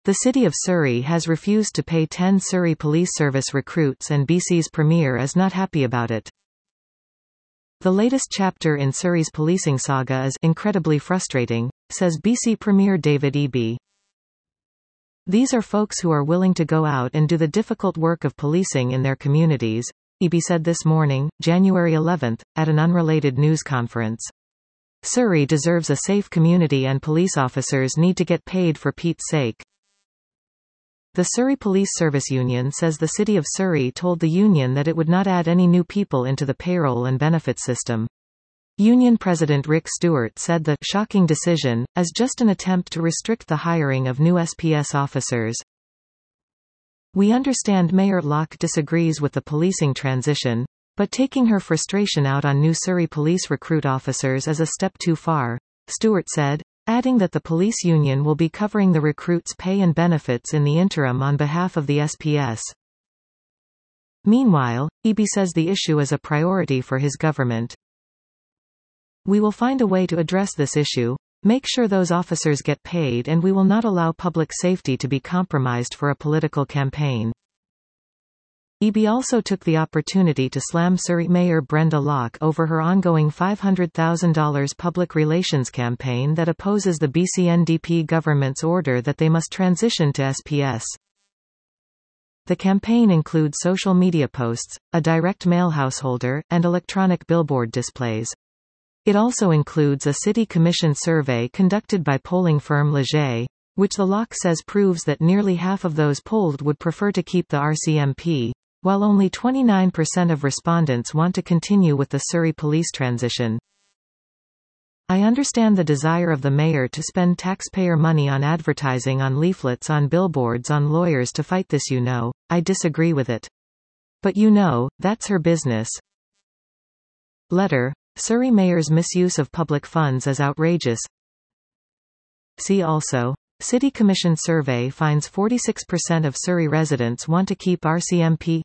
The City of Surrey has refused to pay 10 Surrey Police Service recruits and BC's Premier is not happy about it. The latest chapter in Surrey's policing saga is incredibly frustrating, says BC Premier David Eby. These are folks who are willing to go out and do the difficult work of policing in their communities, Eby said this morning, January 11, at an unrelated news conference. Surrey deserves a safe community and police officers need to get paid for Pete's sake. The Surrey Police Service Union says the City of Surrey told the union that it would not add any new people into the payroll and benefits system. Union President Rick Stewart said the shocking decision is just an attempt to restrict the hiring of new SPS officers. We understand Mayor Locke disagrees with the policing transition, but taking her frustration out on new Surrey police recruit officers is a step too far, Stewart said, adding that the police union will be covering the recruits' pay and benefits in the interim on behalf of the SPS. Meanwhile, Eby says the issue is a priority for his government. We will find a way to address this issue, make sure those officers get paid, and we will not allow public safety to be compromised for a political campaign. Eby also took the opportunity to slam Surrey Mayor Brenda Locke over her ongoing $500,000 public relations campaign that opposes the BC NDP government's order that they must transition to SPS. The campaign includes social media posts, a direct mail householder, and electronic billboard displays. It also includes a City Commission survey conducted by polling firm Leger, which the Locke says proves that nearly half of those polled would prefer to keep the RCMP, while only 29% of respondents want to continue with the Surrey police transition. I understand the desire of the mayor to spend taxpayer money on advertising on leaflets on billboards on lawyers to fight this. I disagree with it. But that's her business. Letter. Surrey Mayor's misuse of public funds is outrageous. See also. City Commission survey finds 46% of Surrey residents want to keep RCMP.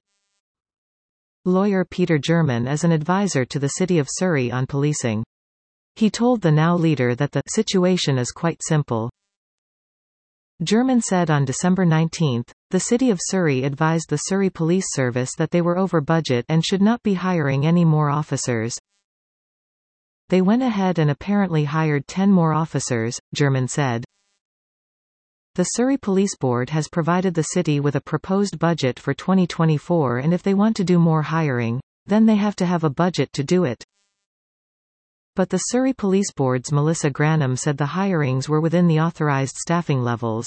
Lawyer Peter German is an advisor to the City of Surrey on policing. He told the Now Leader that the situation is quite simple. German said on December 19, the City of Surrey advised the Surrey Police Service that they were over budget and should not be hiring any more officers. They went ahead and apparently hired 10 more officers, German said. The Surrey Police Board has provided the city with a proposed budget for 2024, and if they want to do more hiring, then they have to have a budget to do it. But the Surrey Police Board's Melissa Granham said the hirings were within the authorised staffing levels.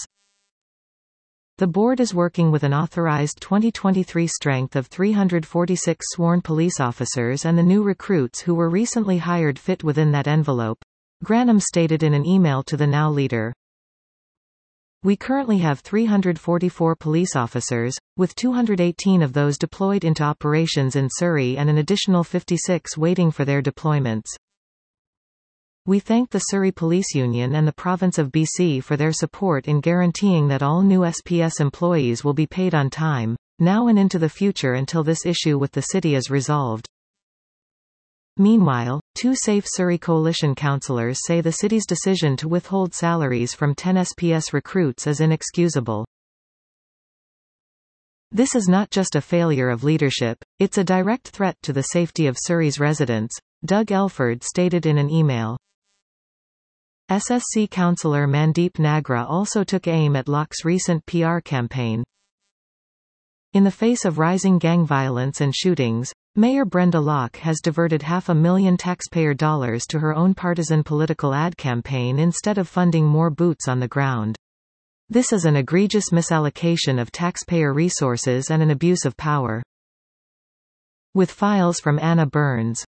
The board is working with an authorised 2023 strength of 346 sworn police officers, and the new recruits who were recently hired fit within that envelope, Granham stated in an email to the Now Leader. We currently have 344 police officers, with 218 of those deployed into operations in Surrey and an additional 56 waiting for their deployments. We thank the Surrey Police Union and the Province of BC for their support in guaranteeing that all new SPS employees will be paid on time, now and into the future until this issue with the city is resolved. Meanwhile, two Safe Surrey Coalition councillors say the city's decision to withhold salaries from 10 SPS recruits is inexcusable. This is not just a failure of leadership, it's a direct threat to the safety of Surrey's residents, Doug Elford stated in an email. SSC councillor Mandeep Nagra also took aim at Locke's recent PR campaign. In the face of rising gang violence and shootings, Mayor Brenda Locke has diverted $500,000 taxpayer dollars to her own partisan political ad campaign instead of funding more boots on the ground. This is an egregious misallocation of taxpayer resources and an abuse of power. With files from Anna Burns.